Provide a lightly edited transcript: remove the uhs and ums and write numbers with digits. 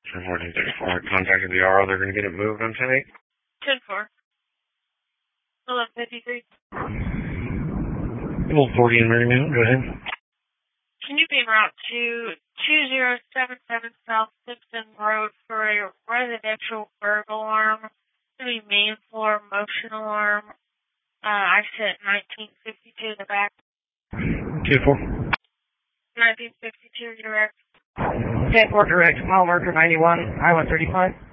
1434. Contacted the RO. They're going to get it moved on 10-8. 10-4. 1153. Old 40 in Marymount. Go ahead. Can you be route to 2077 South Simpson Road for a residential burglar alarm? To be main floor motion alarm. I sent 1952 in the back. 2-4. 1952 direct. 10-4 direct. Mile marker 91, Highway 35.